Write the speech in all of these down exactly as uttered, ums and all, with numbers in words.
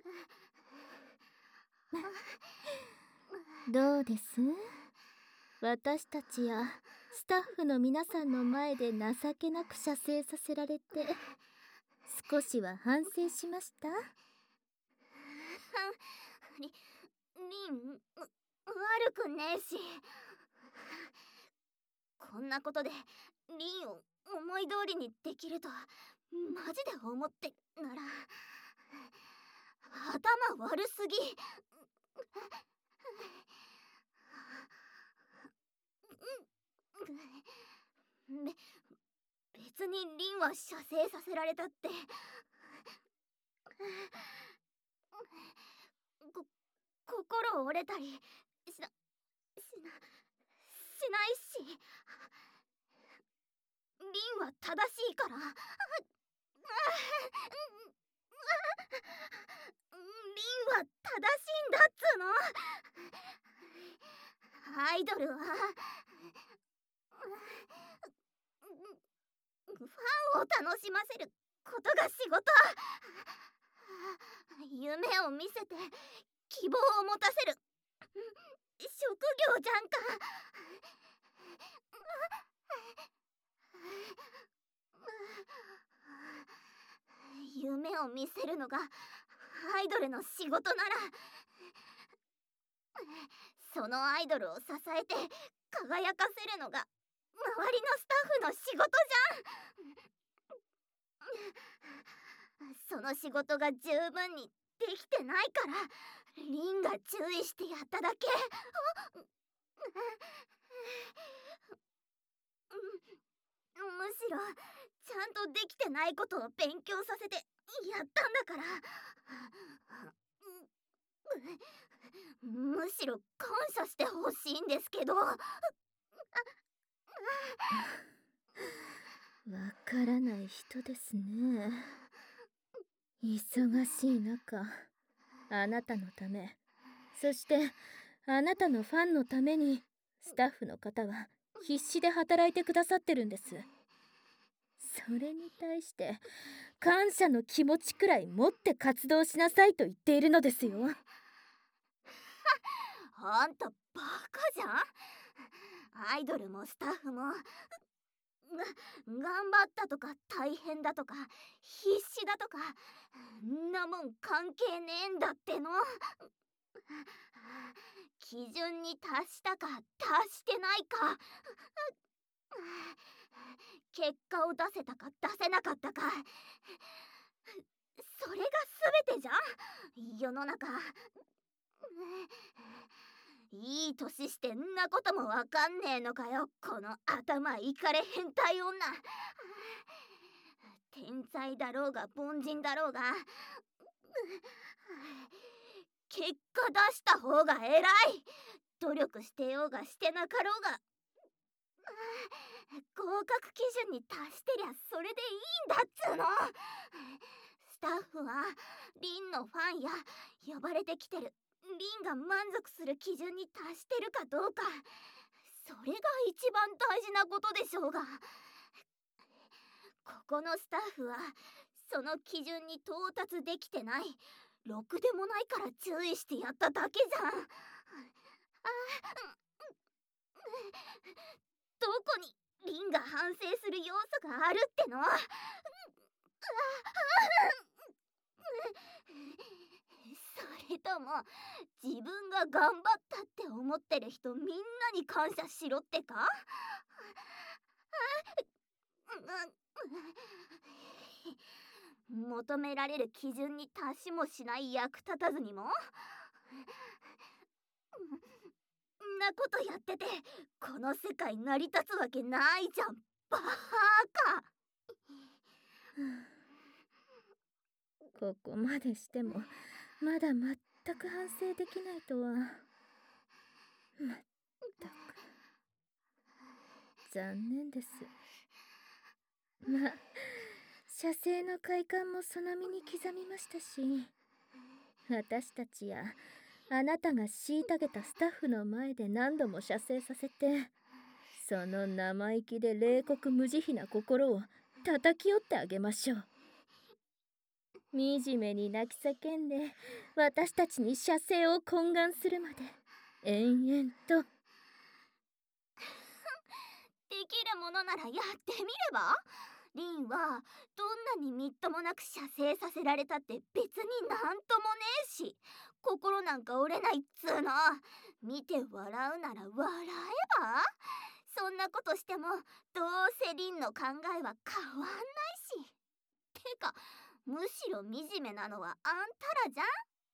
どうです？私たちやスタッフの皆さんの前で情けなく射精させられて少しは反省しました？ り、りん、悪くねえし。こんなことでリンを思い通りにできるとマジで思ってなら頭悪すぎ。べ別にリンは射精させられたってこ心折れたりしなしなしないし、リンは正しいから。リンは正しいんだっつーの。アイドルはファンを楽しませることが仕事。夢を見せて希望を持たせる職業じゃんか。夢を見せるのがアイドルの仕事なら、そのアイドルを支えて輝かせるのが周りのスタッフの仕事じゃん。その仕事が十分にできてないからリンが注意してやっただけ。むしろちゃんとできてないことを勉強させてやったんだから。むしろ感謝してほしいんですけど。わからない人ですね。忙しい中、あなたのため、そしてあなたのファンのためにスタッフの方は必死で働いてくださってるんです。それに対して感謝の気持ちくらい持って活動しなさいと言っているのですよ。 あんたバカじゃん。アイドルもスタッフもが頑張ったとか大変だとか必死だとかんなもん関係ねえんだっての。基準に達したか達してないか、結果を出せたか出せなかったか、それが全てじゃん世の中。いい年してんなこともわかんねえのかよ、この頭いかれ変態女。天才だろうが凡人だろうが結果出した方が偉い。努力してようがしてなかろうが合格基準に達してりゃそれでいいんだっつーの。スタッフはリンのファンや呼ばれてきてるリンが満足する基準に達してるかどうか、それが一番大事なことでしょうが、ここのスタッフはその基準に到達できてない、ろくでもないから注意してやっただけじゃん。あ、どこにリンが反省する要素があるっての。それとも自分が頑張ったって思ってる人みんなに感謝しろってか。求められる基準に達しもしない役立たずにもんなことやっててこの世界成り立つわけないじゃん、バーカ。 ここまでしてもまだ全く反省できないとは。まったく残念です。まあ射精の快感もその身に刻みましたし、私たちやあなたが虐げたスタッフの前で何度も射精させて、その生意気で冷酷無慈悲な心を叩き折ってあげましょう。 惨めに泣き叫んで私たちに射精を懇願するまで延々と。 できるものならやってみれば。リンはどんなにみっともなく射精させられたって別になんともねえし、心なんか折れないっつーの。見て笑うなら笑えば。そんなことしてもどうせリンの考えは変わんないし。てかむしろ惨めなのはあんたらじゃん。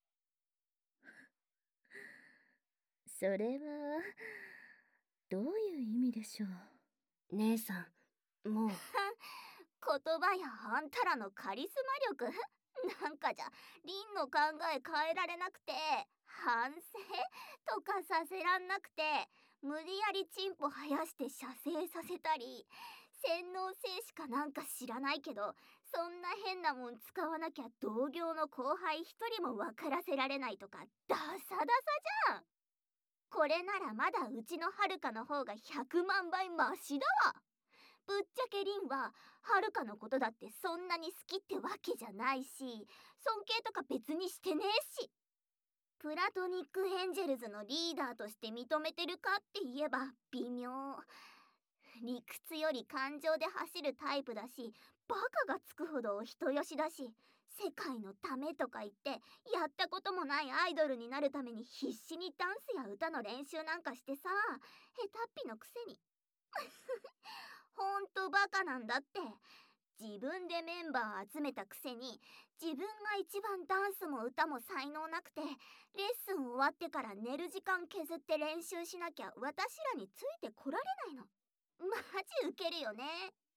それはどういう意味でしょう。 姉さん、もう言葉やあんたらのカリスマ力なんかじゃリンの考え変えられなくて、反省とかさせらんなくて、無理やりチンポ生やして射精させたり、洗脳精子かなんか知らないけど、そんな変なもん使わなきゃ同業の後輩一人も分からせられないとかダサダサじゃん。これならまだうちのはるかの方がひゃくまんばいマシだわ。ぶっちゃけリンははるかのことだってそんなに好きってわけじゃないし、尊敬とか別にしてねえし。プラトニックエンジェルズのリーダーとして認めてるかって言えば微妙。理屈より感情で走るタイプだし、バカがつくほどお人よしだし、世界のためとか言ってやったこともないアイドルになるために必死にダンスや歌の練習なんかしてさ、下手っぴのくせに。ほんとバカなんだって。自分でメンバー集めたくせに自分が一番ダンスも歌も才能なくて、レッスン終わってから寝る時間削って練習しなきゃ私らについてこられないの。マジウケるよね。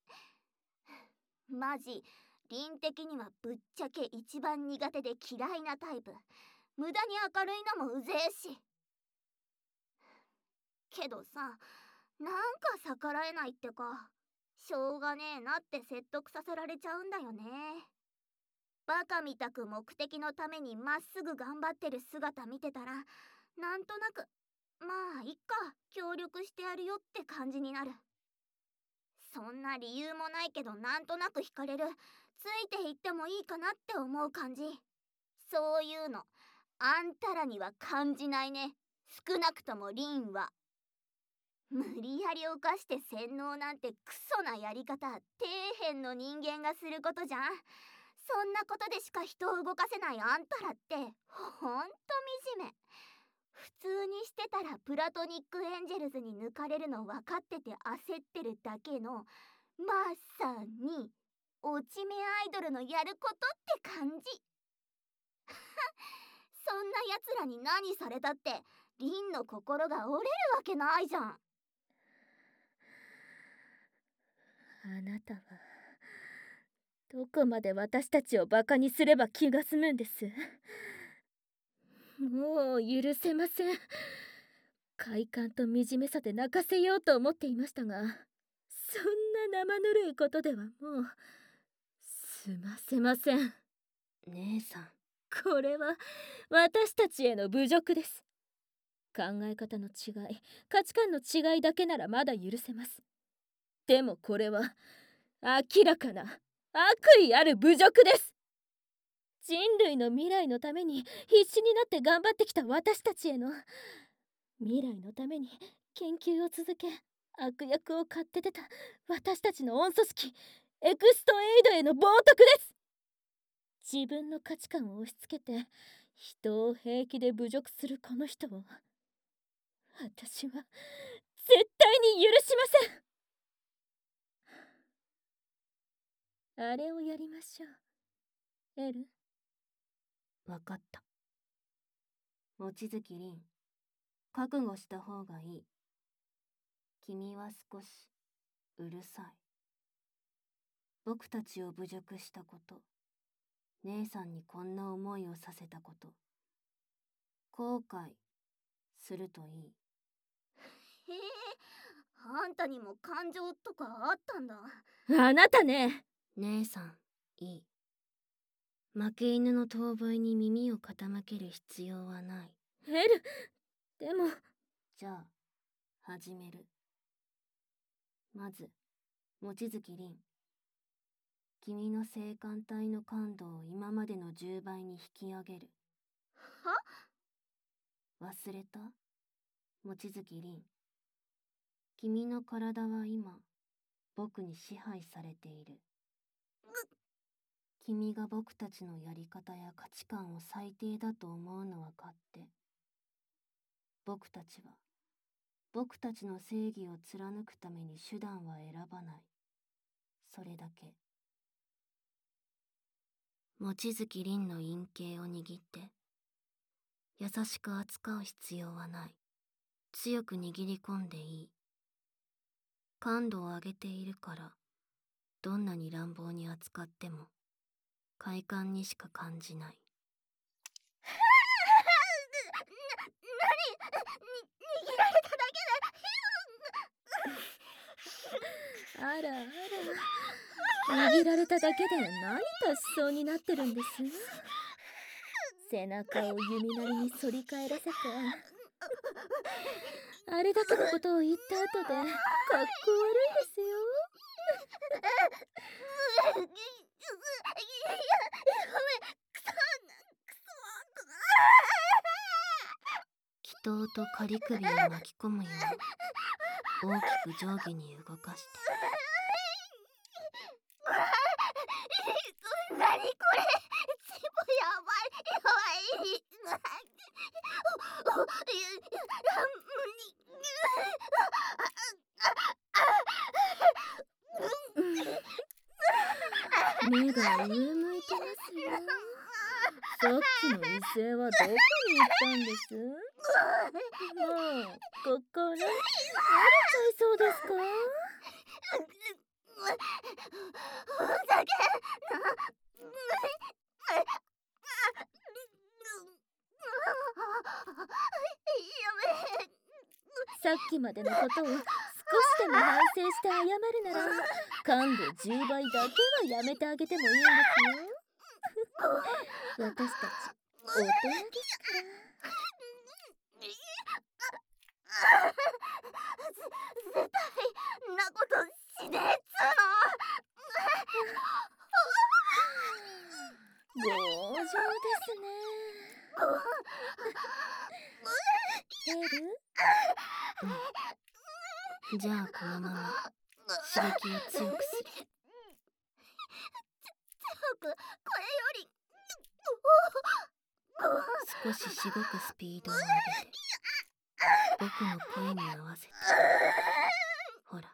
マジリン的にはぶっちゃけ一番苦手で嫌いなタイプ。無駄に明るいのもうぜえし。けどさ、なんか逆らえないってか、しょうがねえなって説得させられちゃうんだよね。バカみたく目的のためにまっすぐ頑張ってる姿見てたら、なんとなくまあいっか、協力してやるよって感じになる。そんな理由もないけどなんとなく惹かれる、ついていってもいいかなって思う感じ。そういうのあんたらには感じないね。少なくともリンは。無理やり犯して洗脳なんてクソなやり方、底辺の人間がすることじゃん。そんなことでしか人を動かせないあんたらってほんと惨め。普通にしてたらプラトニックエンジェルズに抜かれるの分かってて焦ってるだけの、まさに落ち目アイドルのやることって感じ。そんなやつらに何されたってリンの心が折れるわけないじゃん。 あなたはどこまで私たちをバカにすれば気が済むんです。もう許せません。快感と惨めさで泣かせようと思っていましたが、そんな生ぬるいことではもう済ませません。 姉さん、 これは私たちへの侮辱です。考え方の違い、価値観の違いだけならまだ許せます。でもこれは明らかな悪意ある侮辱です。人類の未来のために必死になって頑張ってきた私たちへの、未来のために研究を続け悪役を買って出た私たちの御組織エクストエイドへの冒涜です。自分の価値観を押し付けて人を平気で侮辱するこの人を私は絶対に許しません。あれをやりましょう、エル。 わかった。望月凛、覚悟した方がいい。君は少しうるさい。僕たちを侮辱したこと、姉さんにこんな思いをさせたこと、後悔するといい。 へえ、あんたにも感情とかあったんだ。 あなたね。 姉さん、いい。負け犬の遠吠えに耳を傾ける必要はない。 エル、でも。 じゃあ、始める。まず、望月凛。 君の性感帯の感度を今までのじゅうばいに引き上げる。 は？ 忘れた？望月凛。君の体は今、僕に支配されている。君が僕たちのやり方や価値観を最低だと思うのは勝手。僕たちは、僕たちの正義を貫くために手段は選ばない。それだけ。望月凛の陰茎を握って、優しく扱う必要はない。強く握り込んでいい。感度を上げているから、どんなに乱暴に扱っても、快感にしか感じない。 な、なに、に、握られただあらあら、握られただけで何としそうになってるんです？背中を弓なりに反り返らせてあれだけのことを言った後でかっこ悪いですよ。 け。いや、ごめん、くそ、く祈祷と仮首を巻き込むよう大きく上下に動かして。 そ、なにこれ、チンポやばい、やばい。お、お、いや、あ、 無理。目が上向いてますよ。さっきの威勢はどこに行ったんです？もう心折れちゃいそうですか？ ふざけんな。やめ。 さっきまでのことを少しでも反省して謝るなら感度じゅうばいだけはやめてあげてもいいんですよ。私たち大人ですから。 絶対なことしねえっつ強情ですね。エル？ うん。じゃあこのまま刺激を強くする。 強く、これより少ししごくスピードを上げて僕の声に合わせて。ほら、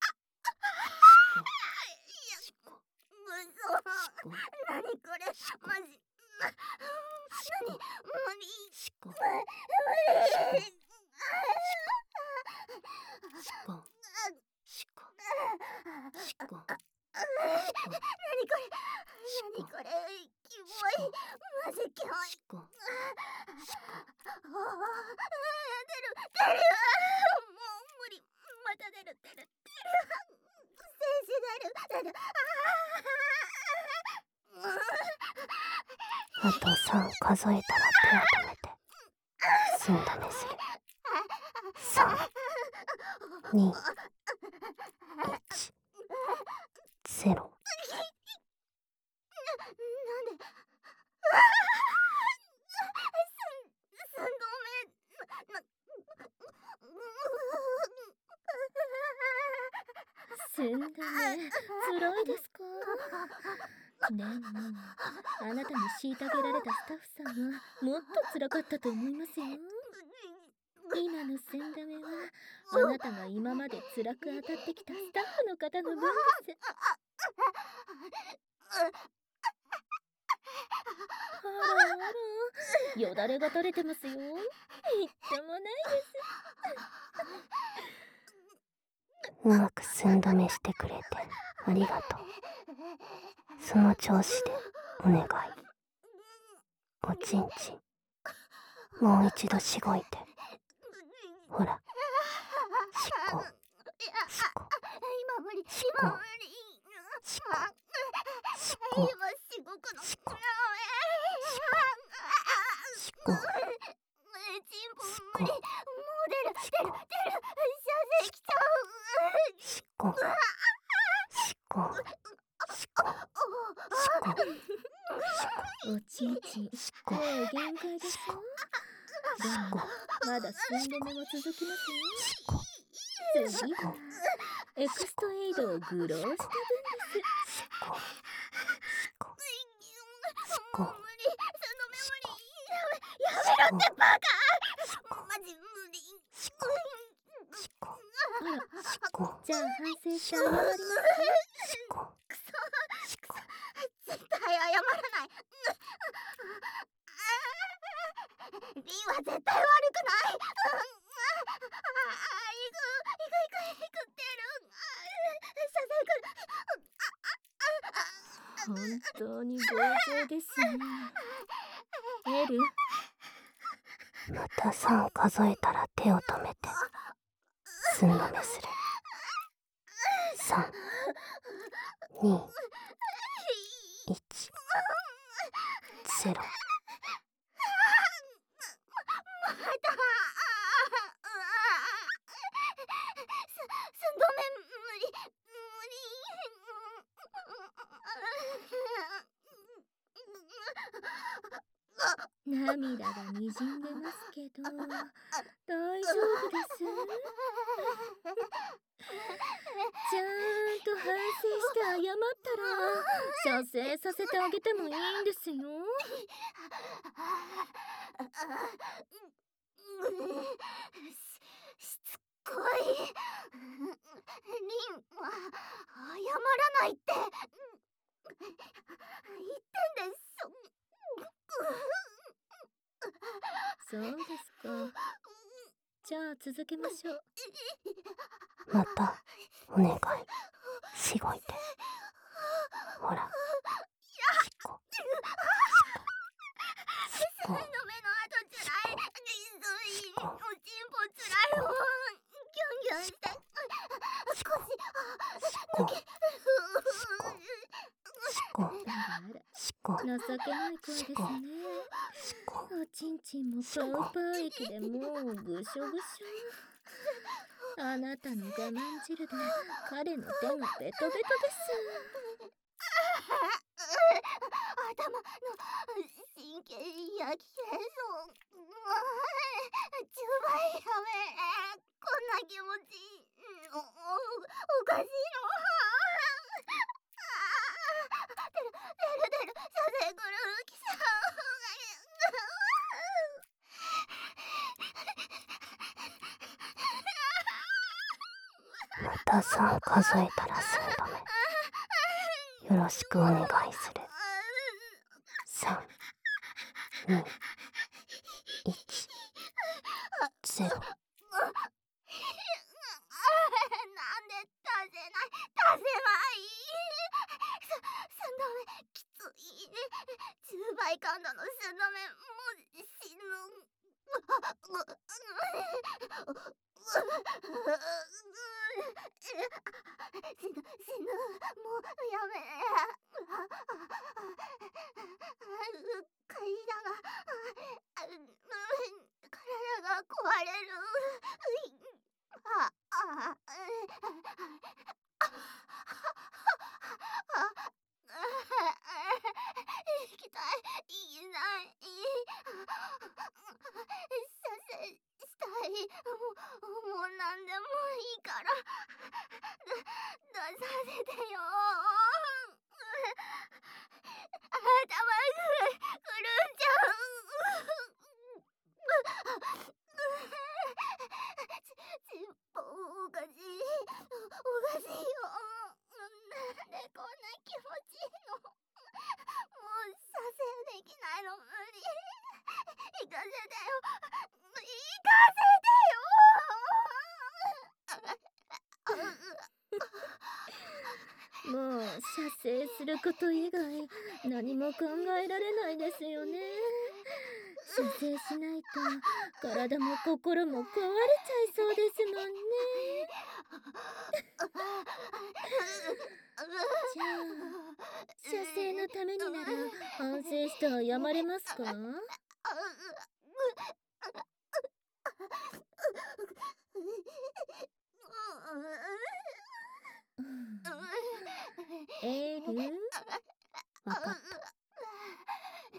しこしこしこ。 なにこれ、マジ。な、なに、無理。 しこ無理。 しこしこしこ。 なにこれ、なにこれ、キモい。マジキモい。 しこしこ。 出る、出る。もう無理。また出る、出る、出る。静止出る、出る。 あとさん数えたら手を止めて寸止めする。さん、に、いち、ゼロ。 なんで、す、寸止め、な、 寸止め、辛いですか？でも、あなたに虐げられたスタッフさんはもっと辛かったと思いますよ。今の寸止めは、あなたが今まで辛く当たってきたスタッフの方の分です。あらあら、よだれが垂れてますよ。みっともないです。 うまく寸止めしてくれてありがとう。その調子でお願い。おちんちん、もう一度しごいて。ほら、しこしこ今無理、 しこ今無理。 しこしこ今しごくの。 しこしこチンポ無理。もう出る、出る、出る。射精きちゃう。 しこしこしこちんちん、もう限界でしょ。でもまだ寸止めは続きますよ。次はエクストエイドを愚弄した分です。 もう無理、そのメモリーやめ、やめろってバカ。マジ無理。 あら、じゃあ反省して謝ります。 くそ、くそ、絶対謝らない。リンは絶対悪くない。いくいくいくいくってる。 本当に強情ですね。エル、 またさん数えたら手を止めて寸止めする。さん、に、いち、ゼロ。 またす、寸止め無理無理。 涙がにじんでますけど大丈夫です。ちゃんと反省して謝ったら射精させてあげてもいいんですよ。 し、しつこい。リンは謝らないって言ってんです。 そうですか。じゃあ続けましょう。 またお願いしごいて。ほら、しっこしっこ。 寸止めの後つらい。おちんぽつらいもん。ギュンギュンして。少し抜け。 しっこあら、 しっこ情けない声ですね。おちんちんもパウパー液でもうぐしょぐしょ。あなたの我慢汁で彼の手がベトベトです。 頭の神経焼き切れそう。じゅうばいやめ。こんな気持ちお、お、おかしいの。出る出る出る、射精くる来ちゃう。 またさん数えたら寸止め。よろしくお願いする。さん、に、いち、ゼロ。 なんで出せない、出せない。す、寸止めきつい。じゅうばい感度の寸止め、もう死ぬ。死ぬ死ぬ、もうやめ。階段が体が壊れる。ああ行きたい、いない。射精したい。もう、もう何でもいいから出させてよ。頭が狂っちゃう。ち、ちんぽおかしい、おかしいよ。なんでこんな気持ちいいの。もう射精できないの無理。行かせてよ、行かせてよ。 もう射精すること以外何も考えられないですよね。射精しないと体も心も壊れちゃいそうですもんね。じゃあ射精のためになら反省して謝れますか？エール、わかった。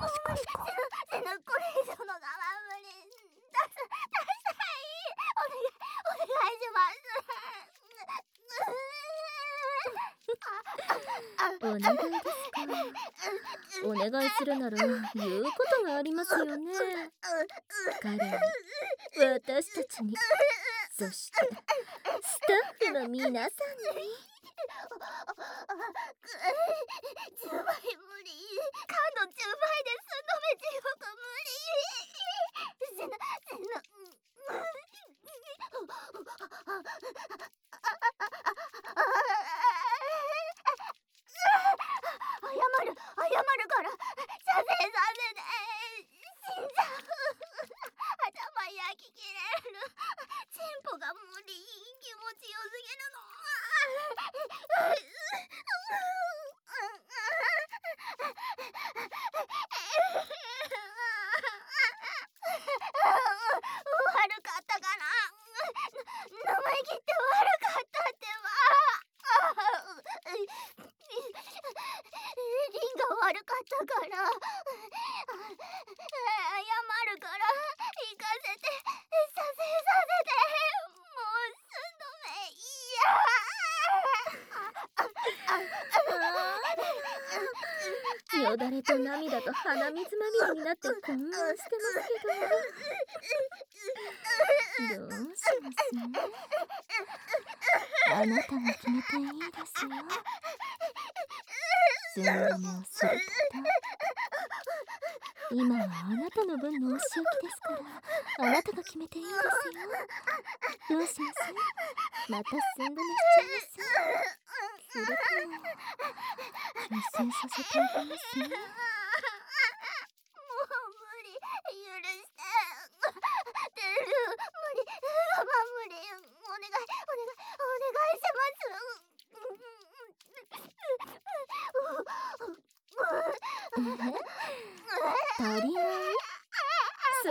コシコシコ。 せぬこれ以上の我慢無理。出す出したい。お願いお願いします。 お願いですか。お願いするなら言うことがありますよね。彼に、私たちに、そしてスタッフの皆さんに。 じゅうばい無理。感度じゅうばいで寸止め地獄無理。せなせな謝る謝るから射精させて。死んじゃう。頭焼き切れる。チンポが無理。気持ちよすぎるの。悪かったかな。生意気って悪かったってば。リンが悪かったから謝るから行かせて射精させて。もう寸止め嫌。よだれと涙と鼻水まみれになって混乱してますけど、どうします？あなたが決めていいですよ。寸止めをする方。今はあなたの分のお仕置きですから、あなたが決めていいですよ。どうします？また寸止めしちゃいます？それとも射精させてあげますね。 もう無理。許して。てる無理。我慢無理。お願いお願いお願いします。 足りない？そ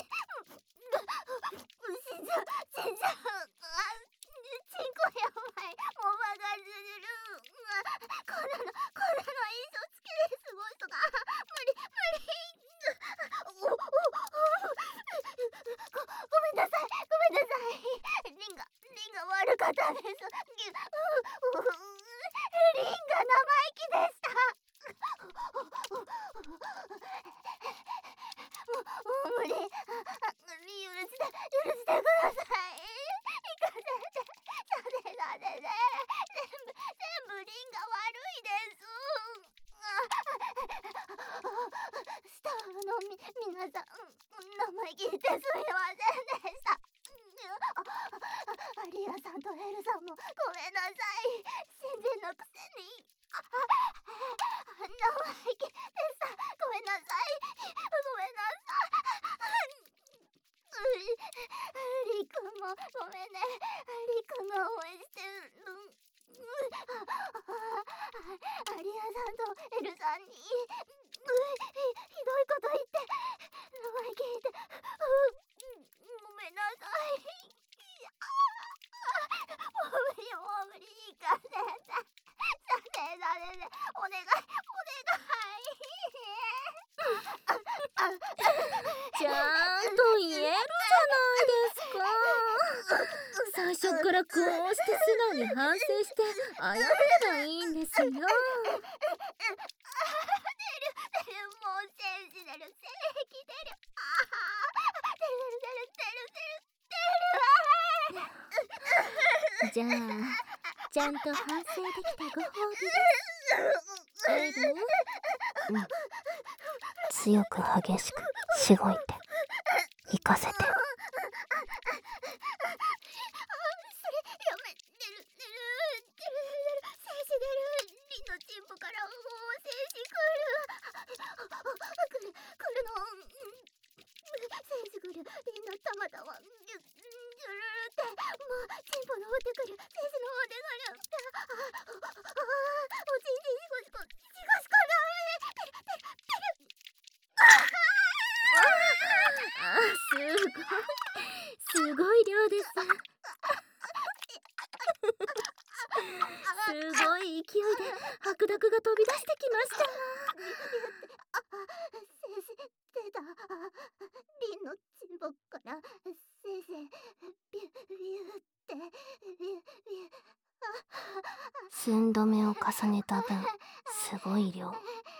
死んじゃう死んじゃう。あ、チンコやばい。もうバカすぎる。こんなのこんなの印象付きですごい人が無理無理。おおおごごめんなさいごめんなさい。リンがリンが悪かったです。リンが生意気でした。もうもう無理。許して許してください。 皆さん、生意気言ってすみませんでした。アリアさんとエルさんもごめんなさい。新人のくせに。生意気でした。ごめんなさい。ごめんなさい。リくんもごめんね。リくんが応援してる。アリアさんとエルさんにひどいこと言って生意気言ってごめんなさい。もう無理もう無理いいからね。さねえさねえお願いお願い。 ちゃんと言えるじゃないですか。最初からこうして素直に反省して謝ればいいんですよ。 出る出るもう戦士出る正義出る。ああ出る出る出る出る出る。 じゃあちゃんと反省できたご褒美です。エル、 うん、強く激しくしごいて行かせて。 それやめ出る出る出る出る戦士出る。リンのチンポからもう戦士来る来る来るの。戦士来る。リンの玉だわ。ギュッギュルルってもうチンポ登ってくる。戦士登ってくる。ああおちんちんシコシコシコシコダメ。出る出る出る。 あ、すごいすごい量です。すごい勢いで白濁が飛び出してきました。 先生出た。リンのチンポから先生ビュビュってビュビュ。 寸止めを重ねた分すごい量。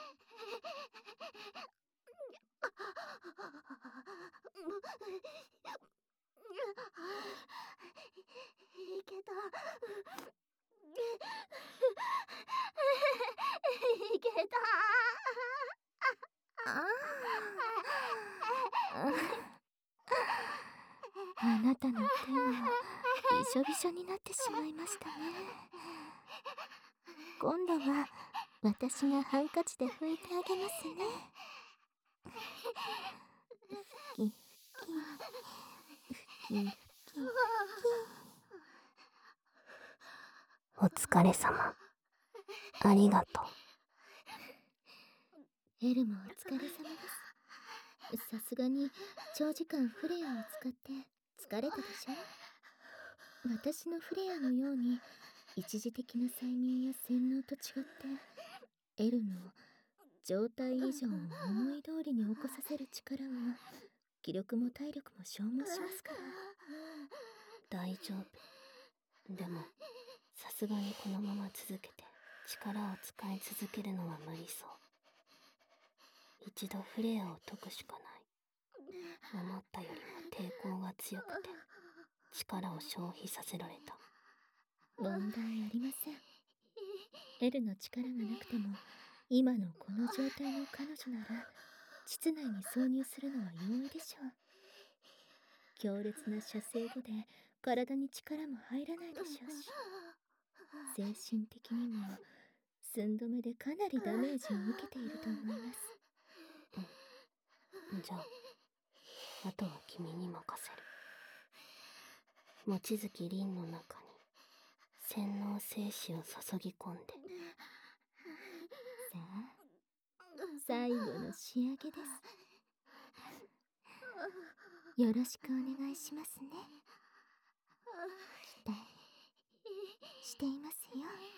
いけた。いけた。 あなたの手がびしょびしょになってしまいましたね。今度は私がハンカチで拭いてあげますね。ふきふきふきふき。 お疲れ様。ありがとう。エルもお疲れ様です。さすがに長時間フレアを使って疲れたでしょ。私のフレアのように一時的な催眠や洗脳と違って、エルの状態以上の思い通りに起こさせる力は気力も体力も消耗しますから。 大丈夫。でもさすがにこのまま続けて力を使い続けるのは無理そう。一度フレアを解くしかない。思ったよりも抵抗が強くて力を消費させられた。 問題ありません。エルの力がなくても今のこの状態の彼女なら膣内に挿入するのは容易でしょう。強烈な射精後で体に力も入らないでしょうし、精神的にも寸止めでかなりダメージを受けていると思います。 うん、じゃああとは君に任せる。望月凛の中に洗脳精子を注ぎ込んで。 さあ最後の仕上げです。よろしくお願いしますね。期待していますよ。